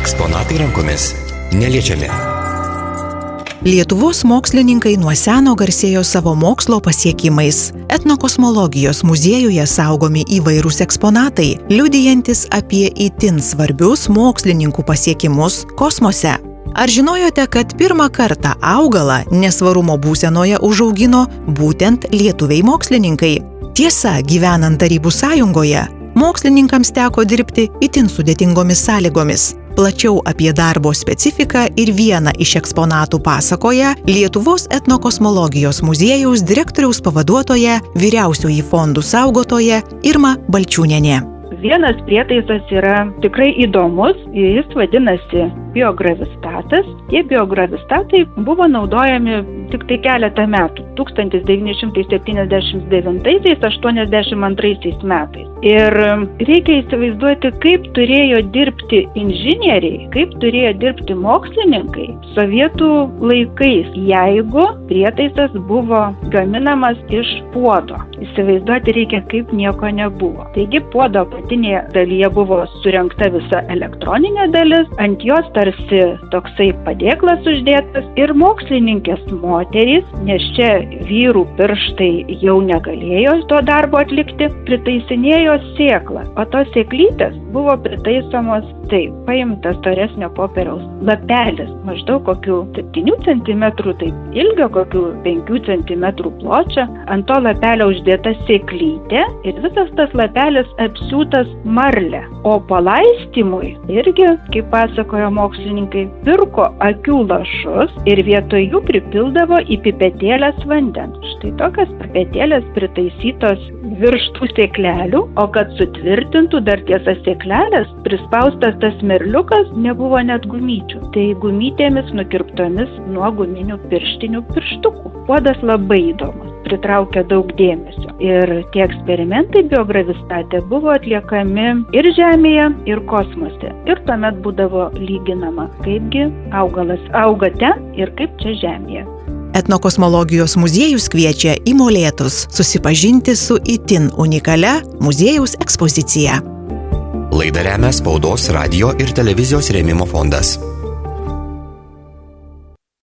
Eksponatai rankomis neliečiami. Lietuvos mokslininkai nuo seno garsėjo savo mokslo pasiekimais. Etnokosmologijos muziejuje saugomi įvairūs eksponatai, liudijantis apie itin svarbius mokslininkų pasiekimus kosmose. Ar žinojote, kad pirmą kartą augalą nesvarumo būsenoje užaugino būtent lietuviai mokslininkai? Tiesa, gyvenant Tarybų Sąjungoje, mokslininkams teko dirbti itin sudėtingomis sąlygomis. Plačiau apie darbo specifiką ir vieną iš eksponatų pasakoja Lietuvos etnokosmologijos muziejaus direktoriaus pavaduotoja, vyriausioji fondų saugotoja Irma Balčiūnienė. Vienas prietaisas yra tikrai įdomus, jis vadinasi biogravistatas. Tie biogravistatai buvo naudojami tik tai keletą metų, 1979–82 metais. Ir reikia įsivaizduoti, kaip turėjo dirbti inžinieriai, kaip turėjo dirbti mokslininkai sovietų laikais, jeigu prietaisas buvo gaminamas iš puodo. Įsivaizduoti reikia, kaip nieko nebuvo. Taigi puodo apatinėje dalyje buvo surengta visa elektroninė dalis, ant jos tarsi toksai padėklas uždėtas ir mokslininkės moterys, nes čia vyrų pirštai jau negalėjo to darbo atlikti, pritaisinėjo sėklą, o tos sėklytės buvo pritaisomos taip, paimtas storesnio popieriaus lapelis, maždaug kokių 7 cm taip ilgio, kokių 5 cm pločio, ant to lapelio uždėta sėklytė ir visas tas lapelis apsiūtas marle. O palaistymui irgi, kaip pasakojo mokslininkai, pirko akių lašus ir vietoj jų pripildavo į pipetėlės vandens. Štai tokios pipetėlės pritaisytos virš tų sėklelių, o kad sutvirtintų dar tiesa sėklelės, prispaustas tas merliukas nebuvo net gumyčių. Tai gumytėmis nukirptomis nuo guminių pirštinių pirštukų. Puodas labai įdomus, pritraukia daug dėmesio. Ir tie eksperimentai biogravistate buvo atliekami ir Žemėje, ir kosmose. Ir tuomet būdavo lyginama, kaipgi augalas auga ten ir kaip čia Žemėje. Etnokosmologijos muziejus kviečia į Molėtus susipažinti su itin unikalia muziejaus ekspozicija. Laidą remia Spaudos, radijo ir televizijos rėmimo fondas.